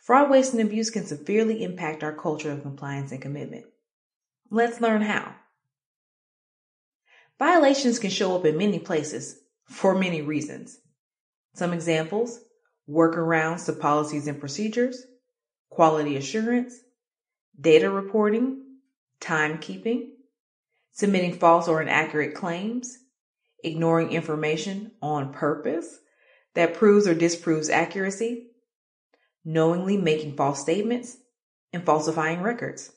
Fraud, waste, and abuse can severely impact our culture of compliance and commitment. Let's learn how. Violations can show up in many places for many reasons. Some examples: workarounds to policies and procedures, quality assurance, data reporting, timekeeping, submitting false or inaccurate claims, ignoring information on purpose that proves or disproves accuracy, knowingly making false statements, and falsifying records.